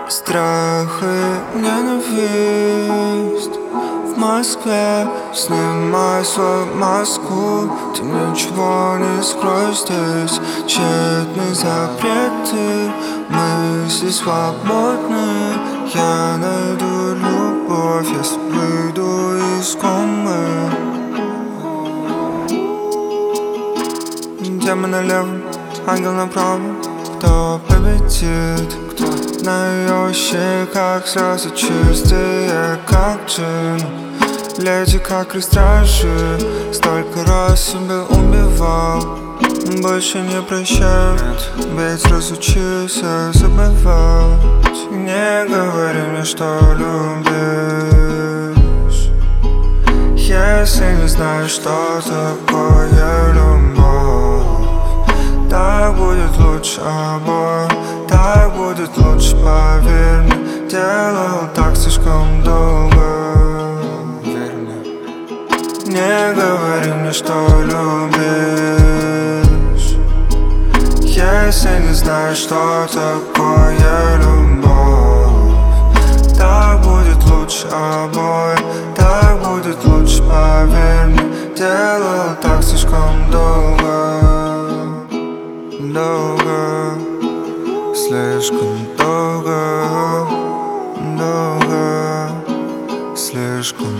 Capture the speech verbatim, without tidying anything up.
Страх и ненависть в Москве. Снимай свою маску, ты ничего не скроешь здесь. Тщетные запреты, мысли свободны. Я найду любовь, если выйду из комы. Демон налево, ангел направо. Кто победит? Кто? На ее щеках слезы чистые, как джин. Леди, как стражи, столько раз себя убивал. Больше не прощают, ведь разучился забывать. Не говори мне, что любишь, если не знаешь, что такое любовь. Так будет лучше обоим, так будет лучше, поверь мне. Делал так слишком долго, верь мне. Не говори мне, что любишь, если не знаешь, что такое любовь. Так будет лучше обоим, так будет лучше, поверь мне. Делал так слишком долго, долго, слишком долго, долго, слишком